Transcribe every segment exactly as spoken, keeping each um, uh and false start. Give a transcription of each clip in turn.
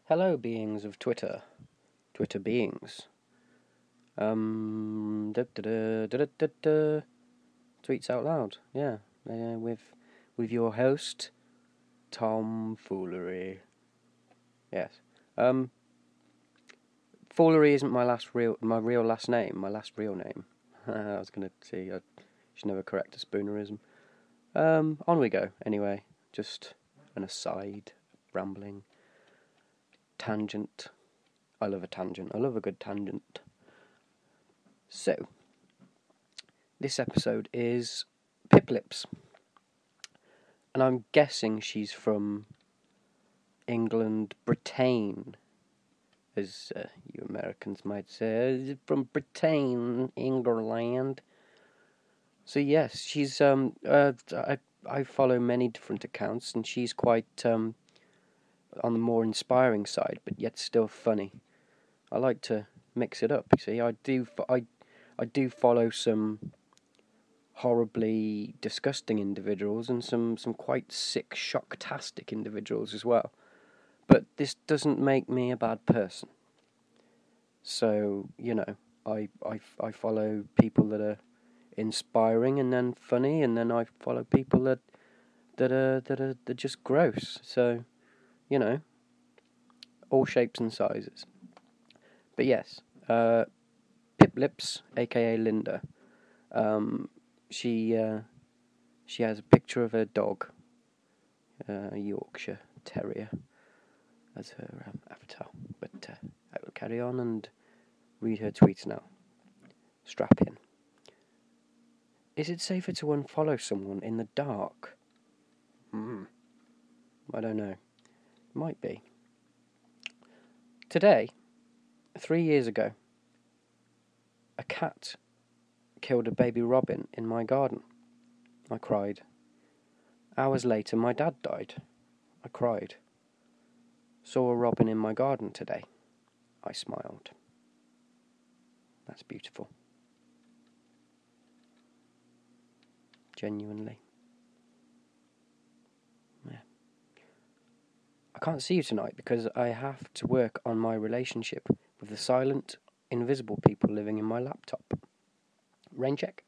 Hello, beings of Twitter. Twitter beings. Um, da, da, da, da, da, da. Tweets out loud. Yeah, uh, with with your host, Tom Foolery. Yes. Um, Foolery isn't my last real my real last name. My last real name. I was gonna say I should never correct a spoonerism. Um, on we go. Anyway, just an aside, rambling, tangent. I love a tangent. I love a good tangent. So, this episode is Piplips. And I'm guessing she's from England, Britain, as uh, you Americans might say. From Britain, England. So yes, she's, um, uh, I, I follow many different accounts, and she's quite, um, on the more inspiring side, but yet still funny. I like to mix it up, you see. I do, I, I do follow some horribly disgusting individuals and some, some quite sick, shocktastic individuals as well. But this doesn't make me a bad person. So, you know, I, I, I follow people that are inspiring and then funny, and then I follow people that that are that are, that are just gross. So, you know, all shapes and sizes. But yes, uh, Piplips, aka Linda. Um, she uh, she has a picture of her dog, uh, a Yorkshire Terrier, as her um, avatar. But uh, I will carry on and read her tweets now. Strap in. Is it safer to unfollow someone in the dark? Hmm. I don't know. Might be. Today, three years ago, a cat killed a baby robin in my garden. I cried. Hours later, my dad died. I cried. Saw a robin in my garden today. I smiled. That's beautiful. Genuinely. Yeah. I can't see you tonight because I have to work on my relationship with the silent, invisible people living in my laptop. Rain check.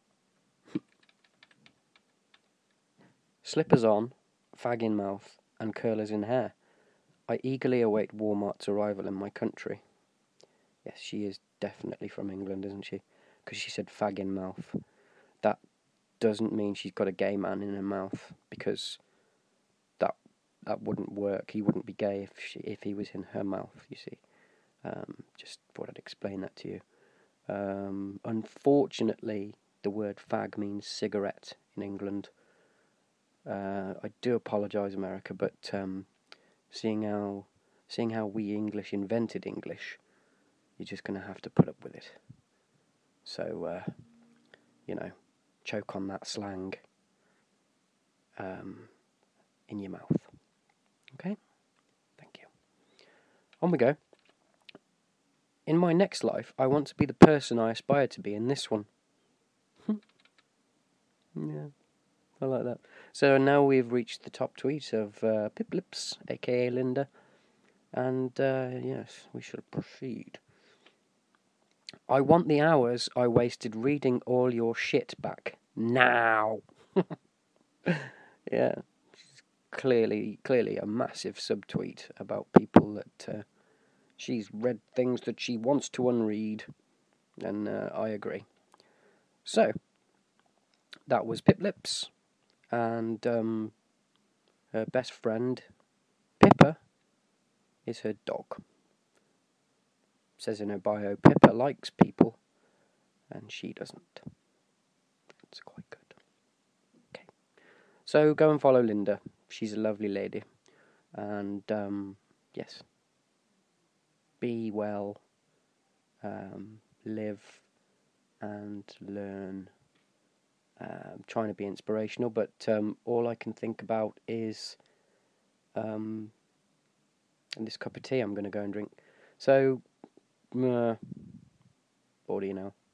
Slippers on, fag in mouth, and curlers in hair. I eagerly await Walmart's arrival in my country. Yes, she is definitely from England, isn't she? Because she said fag in mouth. That doesn't mean she's got a gay man in her mouth, because that that wouldn't work. He wouldn't be gay if she if he was in her mouth, you see. Um, just thought I'd explain that to you. Um, unfortunately, the word fag means cigarette in England. Uh, I do apologise, America, but um, seeing how seeing how we English invented English, you're just going to have to put up with it. So, uh, you know, choke on that slang um, in your mouth. Okay? Thank you. On we go. In my next life, I want to be the person I aspire to be in this one. Yeah, I like that. So now we've reached the top tweet of uh, Piplips, aka Linda. And, uh, yes, we shall proceed. I want the hours I wasted reading all your shit back. Now! Yeah, she's clearly, clearly a massive subtweet about people that uh, she's read things that she wants to unread. And uh, I agree. So, that was Piplips. And um, her best friend, Pippa, is her dog. Says in her bio, Pippa likes people, and she doesn't. That's quite good. Okay. So go and follow Linda. She's a lovely lady. And, um, yes. Be well. Um, live and learn. Uh, I'm trying to be inspirational, but um, all I can think about is um, and this cup of tea I'm going to go and drink. So, uh, what do you know?